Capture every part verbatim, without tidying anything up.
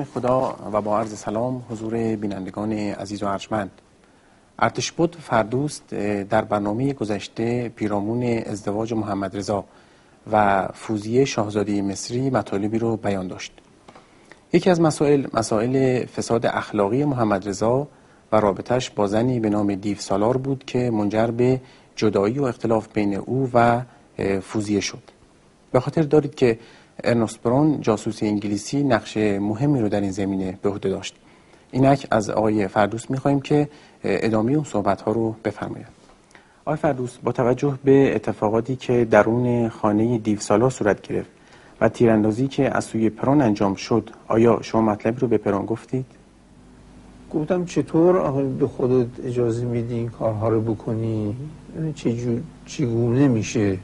خدا و با عرض سلام حضور بینندگان عزیز و ارجمند، ارتشبد فردوست در برنامه گذشته پیرامون ازدواج محمد رضا و فوزیه شاهزاده مصری مطالبی رو بیان داشت. یکی از مسائل مسائل فساد اخلاقی محمد رضا و رابطش با زنی به نام دیو سالار بود که منجر به جدایی و اختلاف بین او و فوزیه شد. به خاطر دارید که ارنست برون جاسوس انگلیسی نقش مهمی رو در این زمینه به عهده داشت. اینک از آقای فردوست می‌خوایم که ادامه اون صحبت‌ها رو بفرمایند. آقای فردوست، با توجه به اتفاقاتی که درون خانه دیو سالار صورت گرفت و تیراندازی که از سوی پرون انجام شد، آیا شما مطلبی رو به پرون گفتید؟ گفتم چطور آخه به خودت اجازه میدی این کارها رو بکنی؟ چجور چگونه میشه؟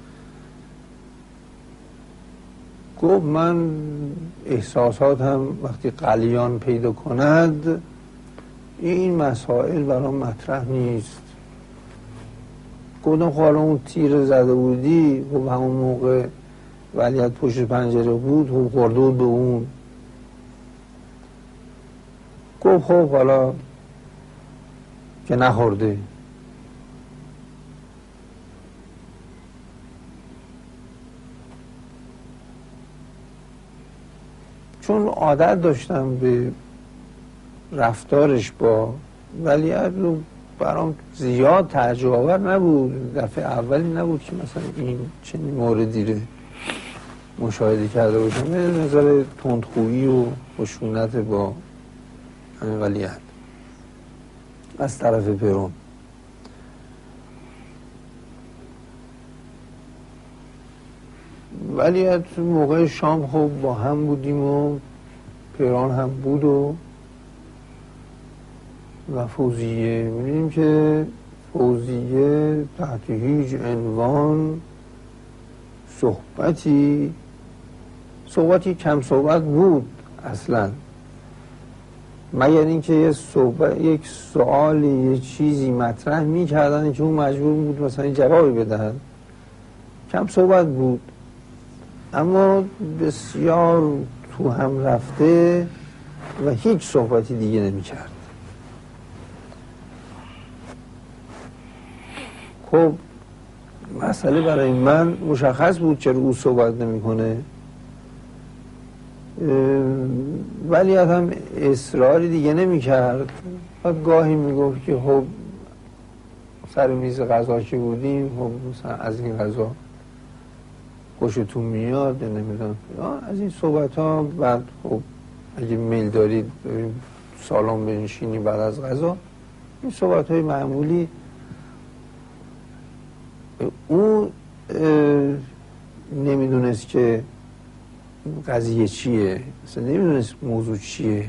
گفت من احساساتم وقتی غلیان پیدا کند این مسائل برام مطرح نیست. گفتم خب حالا اون تیر زده بودی و همون موقع ولیعت پشت پنجره بود و خورده بود به اون. گفت خب حالا که نخورده. چون عادت داشتم به رفتارش با ولیعت رو برام زیاد تعجب آور نبود. دفعه اولی نبود که مثلا این چنین موردی رو مشاهده کرده باشم. به نظر تندخویی و خشونت با همین ولیعت از طرف پرون. ولیعت موقع شام خب با هم بودیم و پرون هم بود و و فوزیه. می‌بینیم که فوزیه تحت هیچ عنوان صحبتی صحبتی کم صحبت بود اصلا، مگر اینکه یه صحبت یک سوالی یه چیزی مطرح می‌کردن که اون مجبور بود مثلا جوابی بدهد. کم صحبت بود اما بسیار تو هم رفته و هیچ صحبتی دیگه نمی‌کرد. خب مسئله برای من مشخص بود چرا او صحبت نمی‌کنه، ولی هم اصراری دیگه نمی‌کرد. و گاهی میگفت که خب سر میز غذا که بودیم خب مثلا از این غذا خوشتون میاد نمیدونم از این صحبت ها. بعد خب اگه میل دارید سالن بنشینی بعد از غذا، این صحبت های معمولی. اون نمیدونست که قضیه چیه، اصلا نمیدونست موضوع چیه،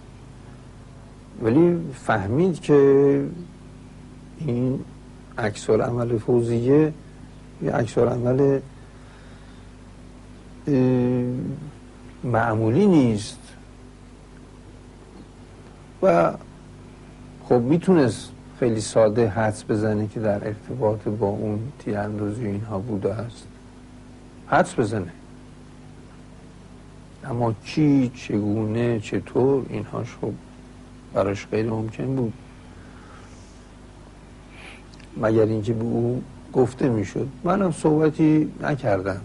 ولی فهمید که این عکس‌العمل فوزیه یه عکس‌العمل معمولی نیست و خب میتونست خیلی ساده حدس بزنه که در ارتباط با اون تیراندازی اینها بوده است، حدس بزنه. اما چی، چگونه، چطور، اینهاش خب براش غیر ممکن بود مگر اینکه به او گفته میشد. منم صحبتی نکردم.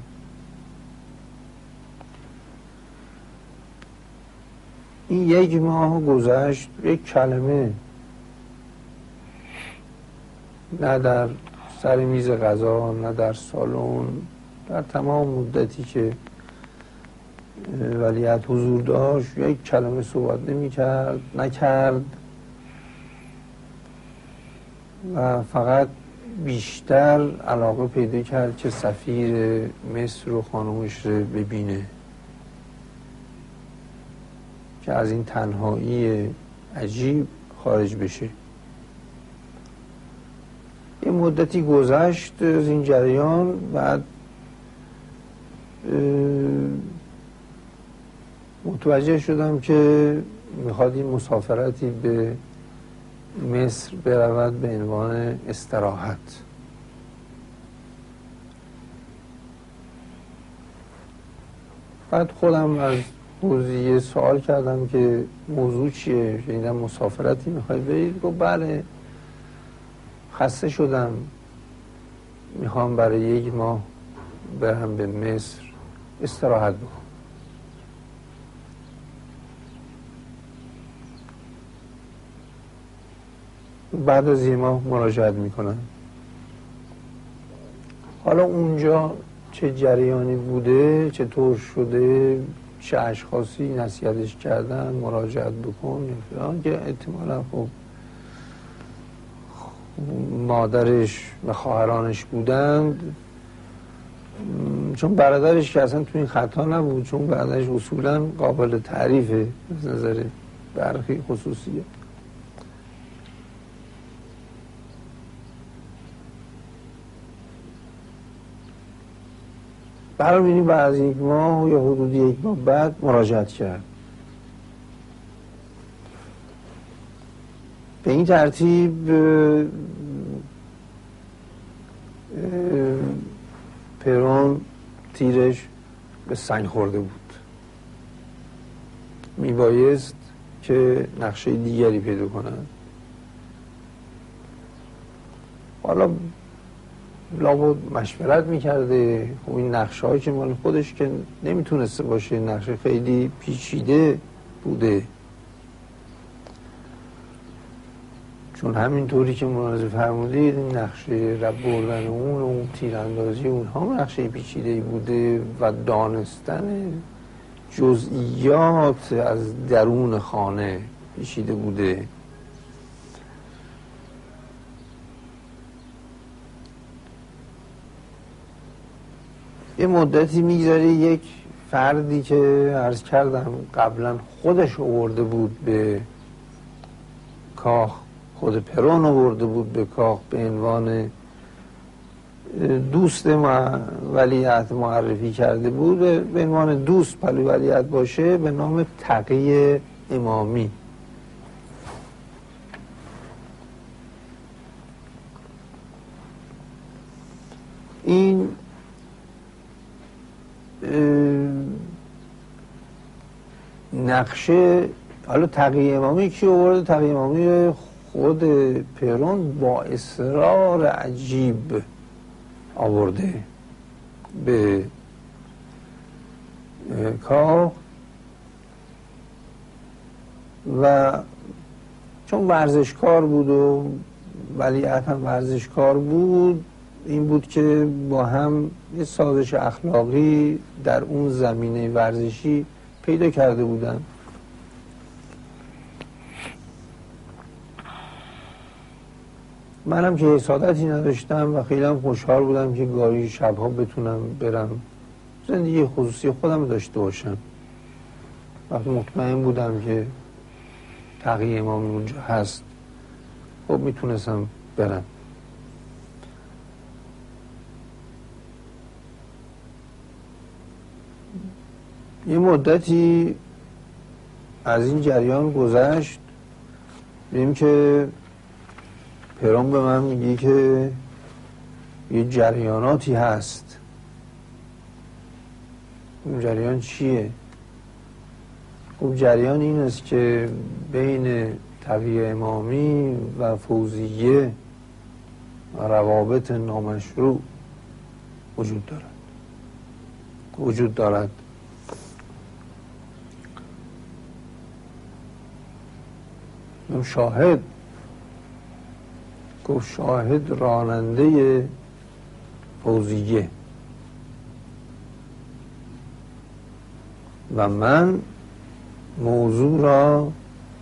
این یک ماه گذشت، یک کلمه نه در سر میز غذا نه در سالن، در تمام مدتی که ولیعت حضور داشت یک کلمه صحبت نمی کرد نکرد و فقط بیشتر علاقه پیدا کرد که سفیر مصر و خانومش رو ببینه که از این تنهایی عجیب خارج بشه. یه مدتی گذشت از این جریان، بعد متوجه شدم که میخواد این مسافرتی به مصر برود به عنوان استراحت. بعد خودم از فوزیه سوال کردم که موضوع چیه؟ شنیدم مسافرتی میخوای برید؟ گفت بله خسته شدم، میخوام برای یک ماه برم به مصر استراحت بکنم. بعد از یک ماه مراجعت میکنم. حالا اونجا چه جریانی بوده، چطور شده، چه اشخاصی نصیحتش کردن مراجعت بکن یا فلان، که احتمالا خب مادرش و خواهرانش بودند، چون برادرش که اصلا تو این خطا نبود، چون برادرش اصولا قابل تعریفه از نظر برخی خصوصیه. برای بینیم بعد از یک ماه یا حدود یک ماه بعد مراجعت کرد. به این ترتیب پرون تیرش به سنگ خورده بود، میبایست که نقشه دیگری پیدا کنند. حالا لابد مشورت میکرده. خب این نقشه هایی که مال خودش که نمیتونسته باشه، نقشه خیلی پیچیده بوده، چون همینطوری که مناظر فرمودید این نقشه رب بردن اون و اون تیراندازی اونها نقشه پیچیده بوده و دانستن جزئیات از درون خانه پیچیده بوده. یه مدتی میگذاره یک فردی که عرض کردم قبلا خودش آورده بود به کاخ، خود پرون آورده بود به کاخ به عنوان دوست ولیعهد معرفی کرده بود، به عنوان دوست پلو ولیعهد باشه، به نام تقی امامی. این نقشه، حالا تقی امامی کی آورده؟ تقی امامی خود پرون با اصرار عجیب آورده به کاخ و چون ورزشکار بود و ولیعهد هم ورزشکار بود، این بود که با هم یه سازش اخلاقی در اون زمینه ورزشی پیدا کرده بودن. منم که حسادتی نداشتم و خیلی هم خوشحال بودم که گاهی شبها بتونم برم زندگی خصوصی خودم داشته باشم. وقتی مطمئن بودم که تقی امامی اونجا هست، خب میتونستم برم. یه مدتی از این جریان گذشت، ببینیم که پرون به من میگه که یه جریاناتی هست. اون جریان چیه؟ خب جریان این است که بین تقی امامی و فوزیه روابط نامشروع وجود دارد وجود دارد شاهد گفت شاهد راننده فوزیه و من موضوع را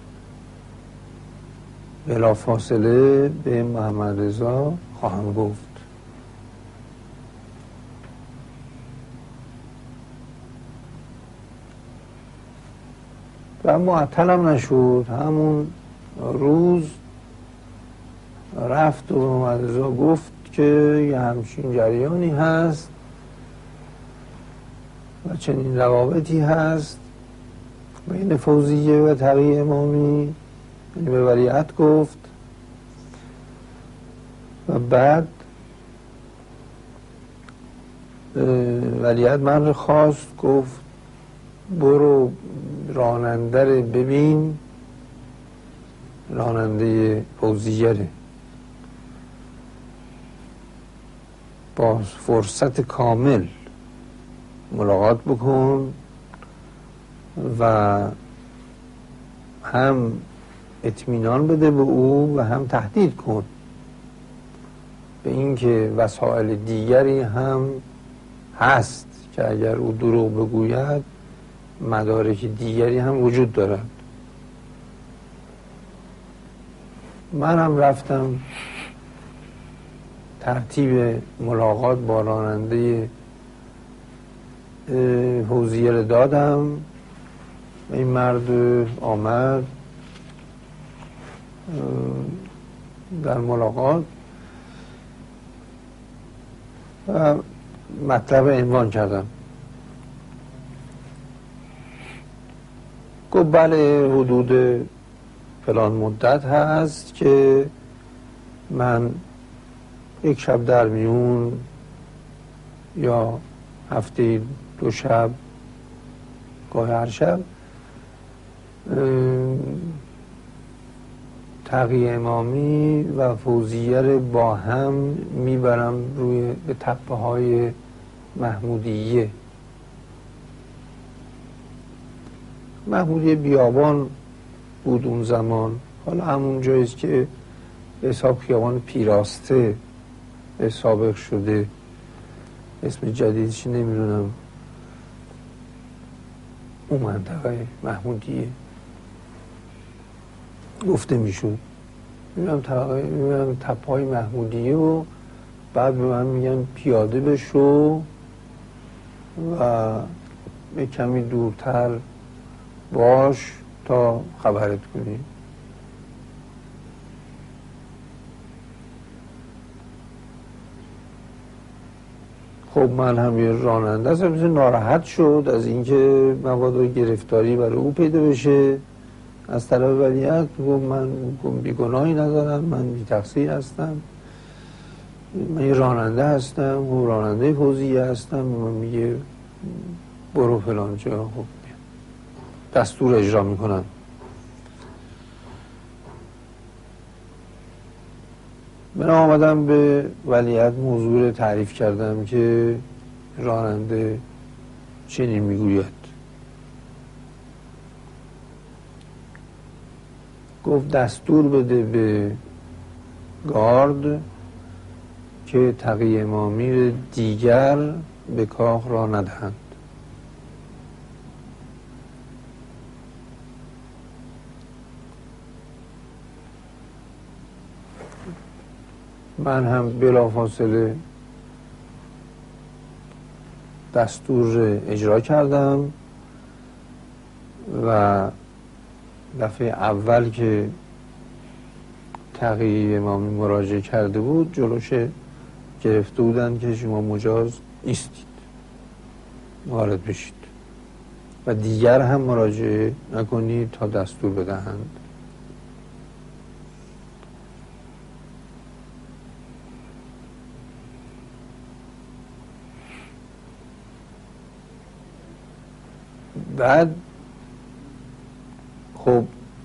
بلافاصله به محمد رضا خواهم گفت. و معطلم نشد، همون روز رفت و محمد رضا گفت که یه همچین جریانی هست و چنین روابطی هست بین فوزیه و تقی امامی، یعنی به ولیعهد گفت. و بعد ولیعهد من رو خواست، گفت برو راننده رو ببین، راننده فوزیگره، با فرصت کامل ملاقات بکن و هم اطمینان بده به او و هم تهدید کن به اینکه وسایل دیگری هم هست که اگر او دروغ بگوید مدارک دیگری هم وجود دارد. من هم رفتم ترتیب ملاقات با راننده حوضیه رو دادم. این مرد آمد در ملاقات و مطلب عنوان کردم. گفت بله حدود فلان مدت هست که من یک شب در میون یا هفته دو شب گاهی هر شب تقی امامی و فوزیه رو با هم میبرم روی به تپه های محمودیه. محمودیه بیابان بود اون زمان، حالا همون جاییست که به حساب خیابان پیراسته به سابق شده، اسم جدیدش نمیدونم، اون منطقه محمودیه گفته میشون. میرم طبقه میرم تپهای محمودیه و بعد به من میگن پیاده بشو و به کمی دورتر باش تا خبرت کنی. خب من هم یه راننده هستم، ناراحت شد از اینکه مبادا گرفتاری برای او پیدا بشه از طرف ولیعهد. گفت من بیگناهی ندارم، من بی تقصیر هستم، من یه راننده هستم و راننده فوزیه هستم. من میگه برو فلان جا، خب دستور اجرا میکنم. من آمدم به ولیعهد موضوع رو تعریف کردم که راننده چنین میگوید. گفت دستور بده به گارد که تقی امامی دیگر به کاخ را ندهند. من هم بلافاصله دستور اجرا کردم و دفعه اول که تقی امامی مراجعه کرده بود جلوش گرفته بودن که شما مجاز نیستید وارد بشید و دیگر هم مراجعه نکنید تا دستور بدهند. بعد خب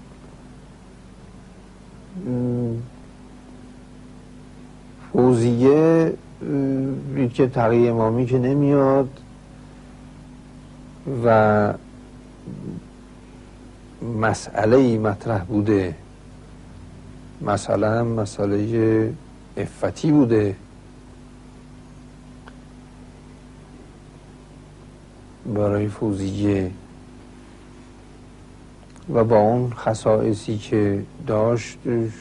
فوزیه که تقی امامی که نمیاد و مسئله مطرح بوده، مثلا مسئله عفتی بوده برای فوزیه و با اون خصائصی که داشت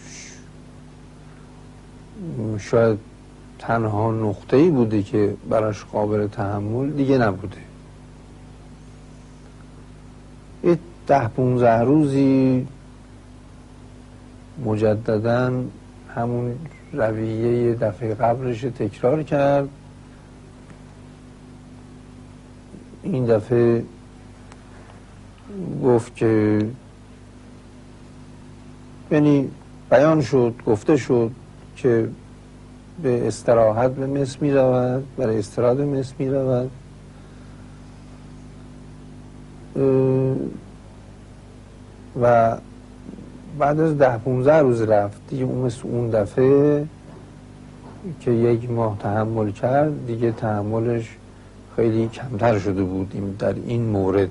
شاید تنها نقطه‌ای بوده که براش قابل تحمل دیگه نبوده. یه ده پونزده روزی مجدداً همون رویه دفعه قبلش تکرار کرد. این دفعه گفت که یعنی بیان شد، گفته شد که به استراحت به مصر می رود، برای استراحت به مصر می رود و بعد از ده پونزده روز رفت دیگه. اون مثل اون دفعه که یک ماه تحمل کرد دیگه تحملش خیلی کمتر شده بود در این مورد.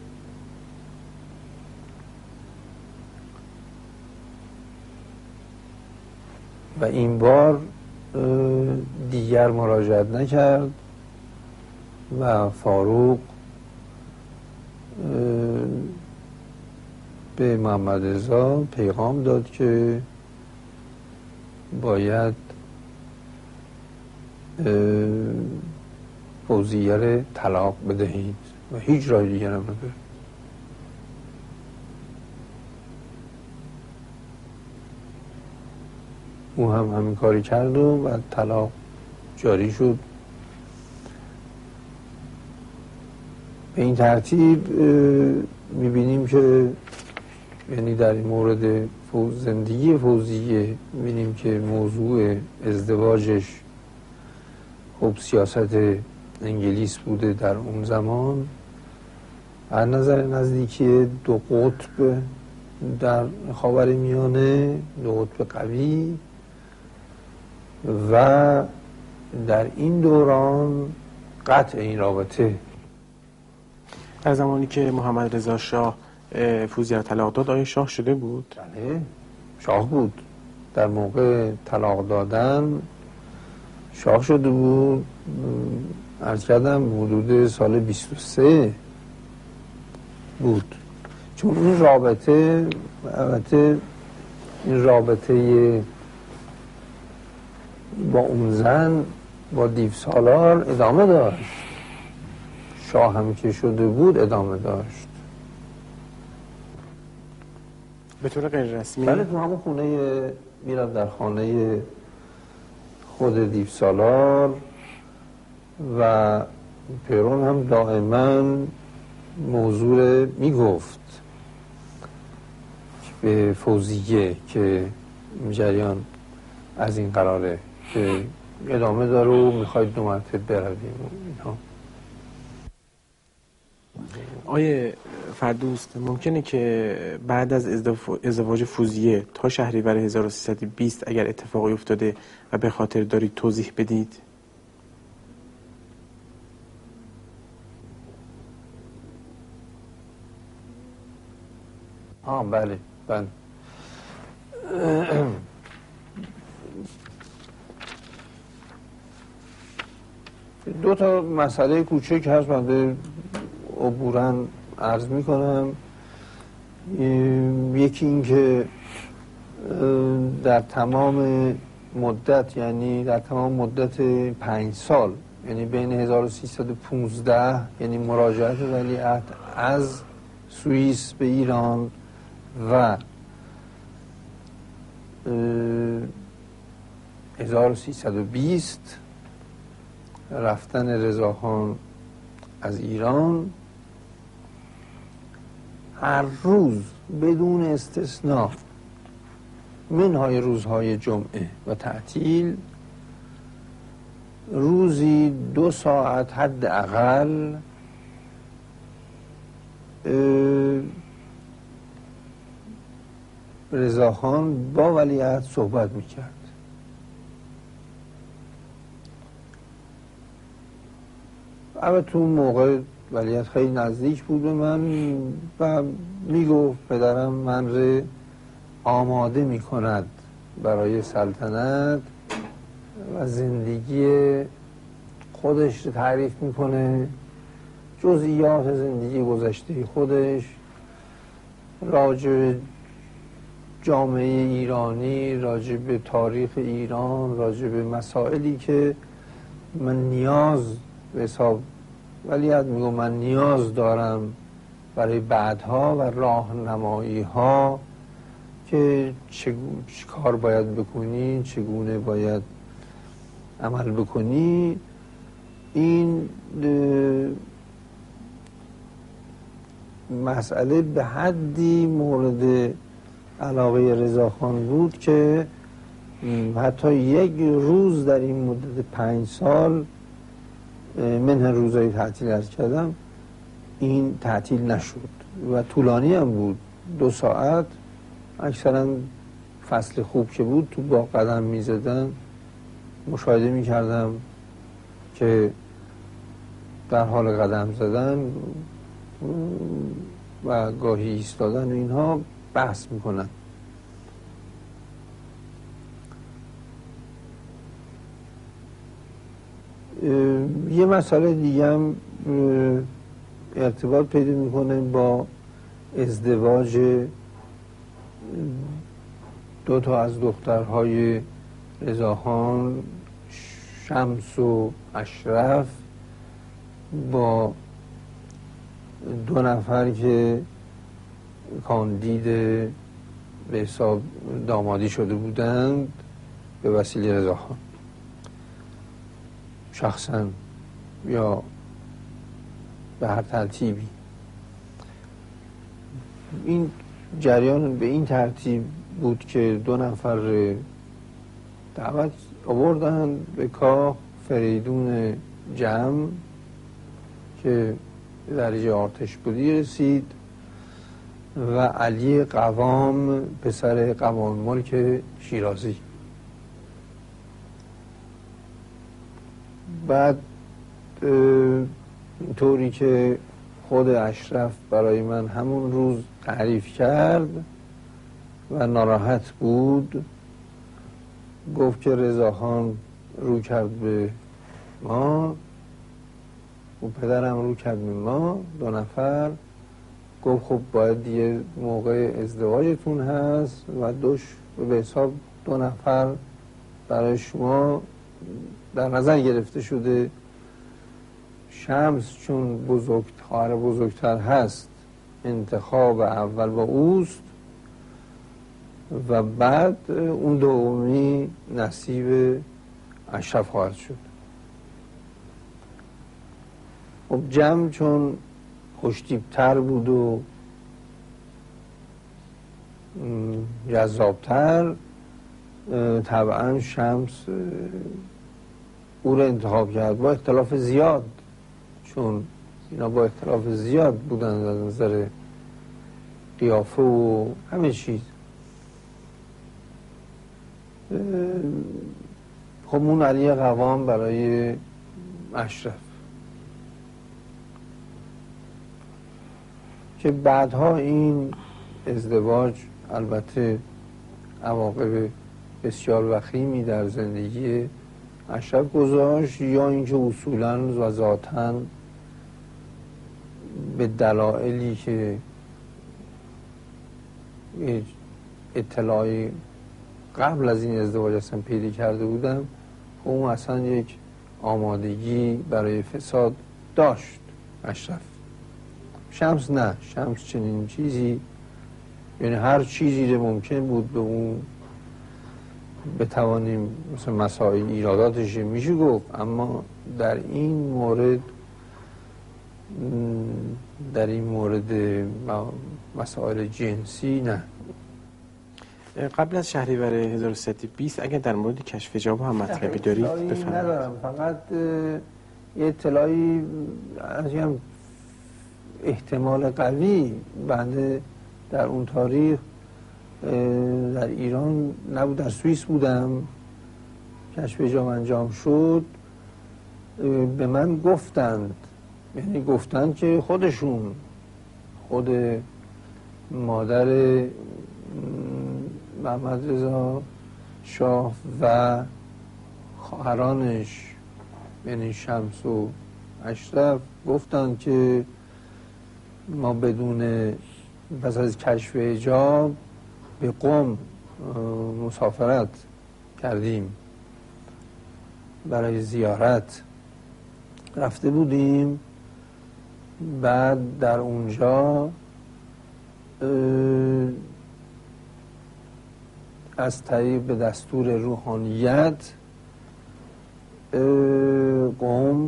و این بار دیگر مراجعت نکرد و فاروق به محمد رضا پیغام داد که باید فوزیه رو طلاق بدهید و هیچ راه دیگر هم نداره. او هم همین کاری کرد و بعد طلاق جاری شد. به این ترتیب میبینیم که یعنی در این مورد فوز زندگی فوزیه میبینیم که موضوع ازدواجش خب سیاست انگلیس بوده در اون زمان از نظر نزدیکی دو قطب در خاورمیانه، دو قطب قوی، و در این دوران قطع این رابطه. در زمانی که محمد رضا شاه فوزیه را طلاق داد آیا شاه شده بود؟ بله شاه بود. در موقع طلاق دادن شاه شده بود. عرض کردم حدود سال بیست و سه بود. چون این رابطه البته این رابطه با اون زن با دیو سالار ادامه داشت. شاه هم که شده بود ادامه داشت به طور غیر رسمی. بله تو همون خونه میرم در خانه خود دیو سالار و پیرون هم دائما موضوع میگفت به فوزیه که جریان از این قراره که ادامه داره و میخواید دو مرتبه برویم اینها. آیه فردوست ممکنه که بعد از ازدواج فوزیه تا شهریور هزار و سیصد و بیست اگر اتفاقی افتاده و به خاطر دارید توضیح بدید؟ آه بله بله دو تا مسئله کوچک هست من عبوراً عرض می کنم. یکی این که در تمام مدت یعنی در تمام مدت پنج سال یعنی بین هزار و سیصد و پانزده یعنی مراجعت ولیعهد از سوئیس به ایران و هزار و سیصد و بیست رفتن رضاخان از ایران هر روز بدون استثناء منهای روزهای جمعه و تعطیل روزی دو ساعت حداقل رضاخان با ولیعهد صحبت میکرد. البته تو موقع ولیعهد خیلی نزدیک بود به من و میگفت پدرم من رو آماده میکند برای سلطنت و زندگی خودش رو تعریف میکنه، جزئیات زندگی گذشته خودش، راجع به جامعه ایرانی، راجع به تاریخ ایران، راجع به مسائلی که من نیاز به حساب ولیعهد میگو من نیاز دارم برای بعدها و راهنمایی ها که چه کار باید بکنی، چگونه باید عمل بکنی. این مسئله به حدی مورد علاقه رضاخان بود که حتی یک روز در این مدت پنج سال من روزهای تعطیل ارز کردم این تعطیل نشد و طولانی هم بود، دو ساعت. اکثرا فصل خوب که بود تو باغ قدم می زدن، مشاهده می کردم که در حال قدم زدن و گاهی ایستادن و اینها بحث می کنن. یه مسئله دیگه هم ارتباط پیدا میکنه با ازدواج دو تا از دخترهای رضاخان، شمس و اشرف، با دو نفر که کاندید به حساب دامادی شده بودند به وسیله رضاخان شخصا یا به هر ترتیبی. این جریان به این ترتیب بود که دو نفر دعوت آوردن به کاخ فریدون جمع که به درجه آرتش بودی رسید و علی قوام پسر قوام ملک شیرازی. بعد اینطوری که خود اشرف برای من همون روز تعریف کرد و ناراحت بود، گفت که رضاخان رو کرد به ما و پدرم رو کرد به ما دو نفر. گفت خب باید یه موقع ازدواجتون هست و دوش به حساب دو نفر برای شما در نظر گرفته شده. شمس چون بزرگ خواهر بزرگتر هست انتخاب اول با اوست و بعد اون دومی نصیب اشرف خواهد شد. خب جمع چون خوشتیبتر بود و جذابتر، طبعا شمس او را انتخاب کرد با اختلاف زیاد، چون اینا با اختلاف زیاد بودن از نظر قیافه و همه چیز. خب اون علی قوام برای اشرف که بعدها این ازدواج البته عواقب بسیار وخیمی در زندگی اشرف گذاشت، یا اینکه اصولاً و ذاتاً به دلایلی که اطلاعی قبل از این ازدواج اصلا پیدا کرده بودم، اون اصلا یک آمادگی برای فساد داشت اشرف. شمس نه، شمس چنین چیزی، یعنی هر چیزی که ممکن بود به اون بتوانیم مثلا مسائل ایراداتش میشه گفت، اما در این مورد در این مورد مسائل جنسی نه. قبل از شهریور هزار و سیصد و بیست اگر در مورد کشف جواب هم مطلبی دارید بفرمایید. ندارم، فقط یه اطلاعی از احتمال قوی بنده در اون تاریخ در ایران نبود، در سوئیس بودم، کشف جام انجام شد. به من گفتند، یعنی گفتند که خودشون، خود مادر محمد رضا شاه و خواهرانش یعنی شمس و اشرف گفتند که ما بدون پس از کشف حجاب به قم مسافرت کردیم، برای زیارت رفته بودیم. بعد در اونجا از طریق به دستور روحانیت قم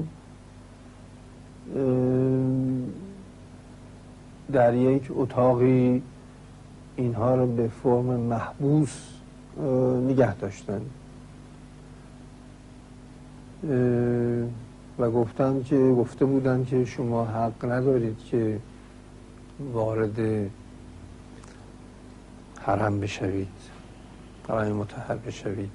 در یک اتاقی اینها رو به فرم محبوس نگه داشتن. و گفتن که گفته بودن که شما حق ندارید که وارد حرم بشوید، حرم مطهر بشوید.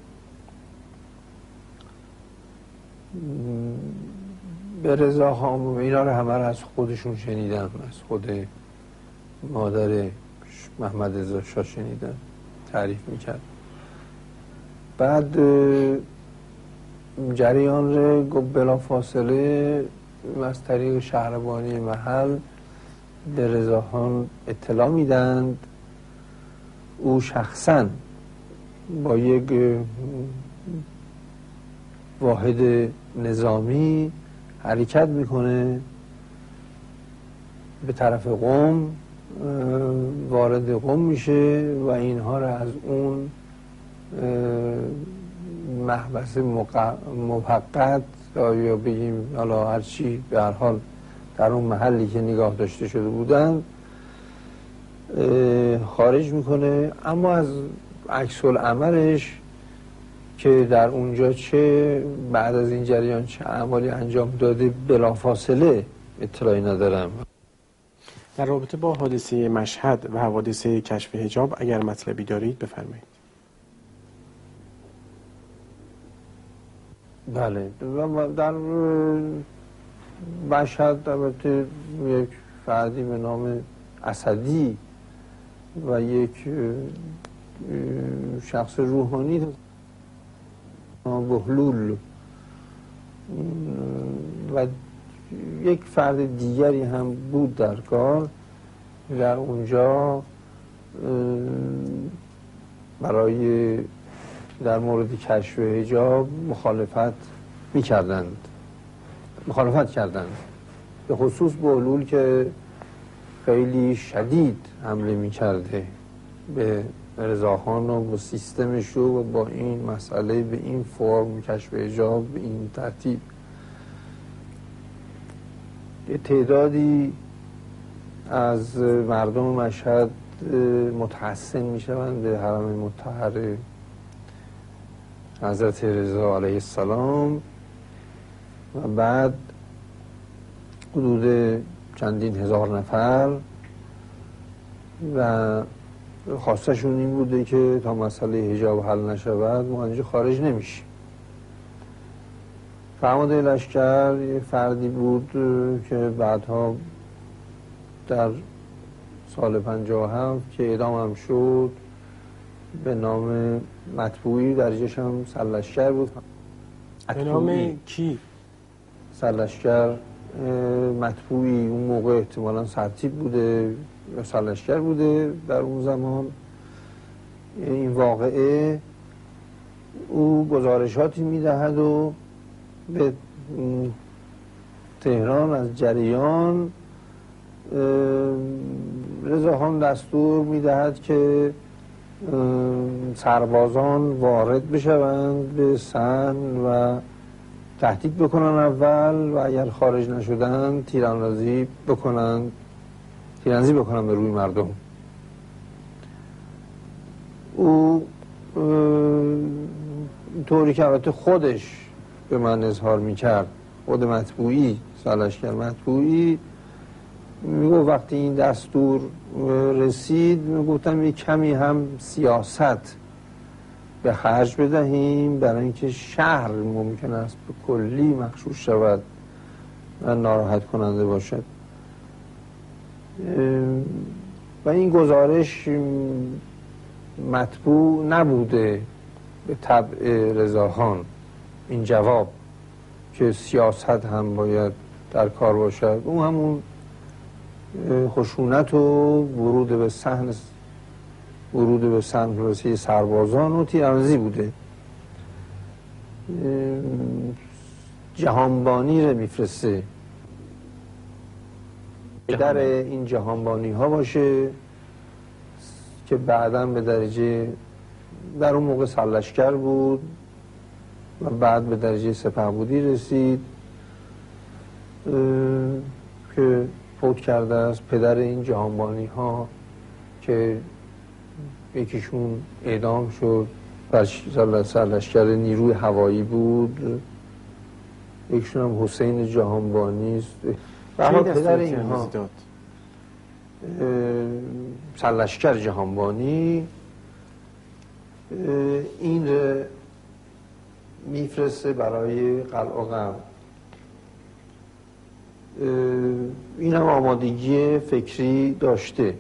به رضا خان اینا رو همه رو از خودشون شنیدم، از خود مادر محمد رضا شاه شنیدم، تعریف میکرد. بعد جریان رو بلا فاصله از طریق شهربانی محل به رضا خان اطلاع میدند. او شخصا با یک واحد نظامی حرکت میکنه به طرف قم، وارد قم میشه و اینها رو از اون محبس موقت یا بگیم حالا هرچی به هر حال در اون محلی که نگاه داشته شده بودن خارج میکنه. اما از عکس العملش که در اونجا چه بعد از این جریان چه اعمالی انجام داده بلافاصله اطلاعی ندارم. در رابطه با حادثه مشهد و حوادث کشف حجاب اگر مطلبی دارید بفرمایید. بله، در مشهد البته یک فردی به نام اسدی و یک شخص روحانی بهلول و یک فرد دیگری هم بود در کار، در اونجا برای در مورد کشف حجاب مخالفت می‌کردند، مخالفت کردند، به خصوص بهلول که خیلی شدید حمله می‌کرده به رضاخان و با سیستمش و با این مسئله به این فرم کشف حجاب به این ترتیب. یه تعدادی از مردم مشهد متحسن میشوند به حرم مطهر حضرت رضا علیه السلام و بعد حدود چندین هزار نفر و خواستشون این بوده که تا مسئله حجاب حل نشود ما اینجا خارج نمیشیم. فرمانده لشکر یه فردی بود که بعدها در سال پنجاه و هفت که اعدام هم شد به نام مطبوعی، درجهش هم سرلشکر بود. به نام کی؟ سرلشکر مطبوعی، اون موقع احتمالاً سرتیپ بوده یا سرلشکر بوده در اون زمان. این واقعه او گزارشاتی میدهد و به تهران از جریان رضاخان دستور میدهد که سربازان وارد بشوند به سن و تهدید بکنن اول و اگر خارج نشدن تیراندازی بکنن، تیراندازی بکنن به روی مردم. او طوری که البته خودش به من اظهار میکرد، خود مطبوعی، سرلشکر مطبوعی میگو وقتی این دستور رسید میگفتم یک کمی هم سیاست به خرج بدهیم برای اینکه شهر ممکن است به کلی مغشوش شود و ناراحت کننده باشد. و این گزارش مطبوع نبوده به طبع رضاخان، این جواب که سیاست هم باید در کار باشد. اون همون خشونت و ورود به صحن ورود به صحن رسید سربازان و تیراندازی بوده. جهانبانی رو میفرسته در این جهانبانی ها باشه که بعداً به درجه در اون موقع سرلشکر بود و بعد به درجه سپهبودی رسید که فوت کرده است. پدر این جهانبانی ها که یکیشون اعدام شد، سرلشکر نیروی هوایی بود یکشون هم حسین جهانبانی است. و پدر اینها سرلشکر جهانبانی این میفرسته برای قلع و قم. این هم آمادگی فکری داشته،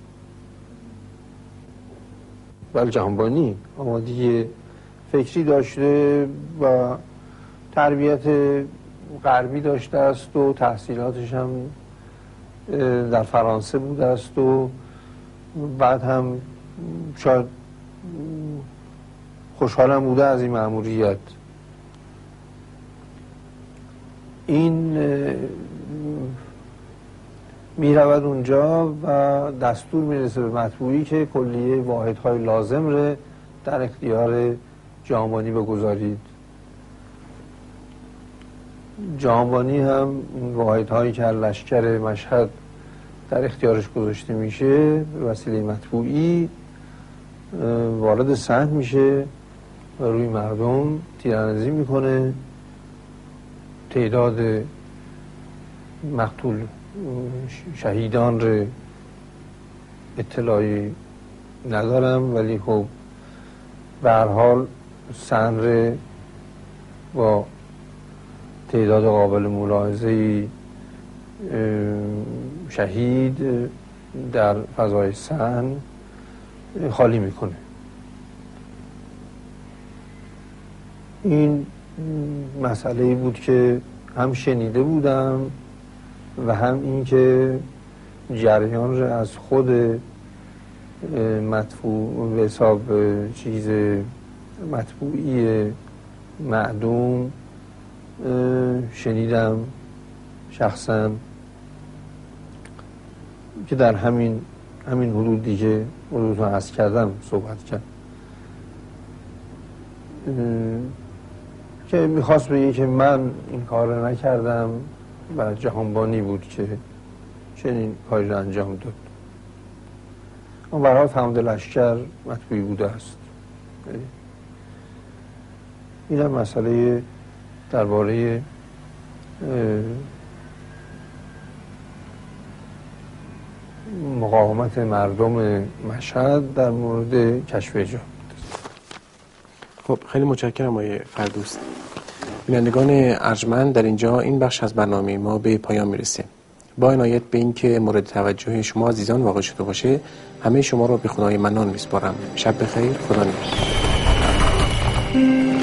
ولی جهانبانی آمادگی فکری داشته و تربیت غربی داشته است و تحصیلاتش هم در فرانسه بوده است و بعد هم شاید خوشحالم بوده از این مأموریت. این می رود اونجا و دستور میرسه به مطبوعی که کلیه واحدهای لازم رو در اختیار جهانبانی بگذارید. جهانبانی هم واحدهایی که لشکر مشهد در اختیارش گذاشته میشه به وسیله مطبوعی وارد صحن میشه و روی مردم تیراندازی میکنه. تعداد مقتول شهیدان رو اطلاعی ندارم، ولی خب به هر حال صحن رو با تعداد قابل ملاحظه شهید در فضای صحن خالی میکنه. این مسئله بود که هم شنیده بودم و هم این که جریان را از خود مدفوع به حساب چیز مطبوعی معدوم شنیدم شخصا که در همین همین حدودی که حدود عرض کردم صحبت کرد که میخواست بگه که من این کار رو نکردم و جهانبانی بود که چنین کاری رو انجام داد. اما برای فرمانده لشکر مطبوعی بوده است. این هم مسئله درباره مقاومت مردم مشهد در مورد کشف حجاب. خب خیلی متشکرم آقای فردوست. بینندگان ارجمند، در اینجا این بخش از برنامه ما به پایان میرسه. با عنایت به این که مورد توجه شما عزیزان واقع شده باشه، همه شما را به خدای منان میسپارم. شب بخیر، خدا نگهدار.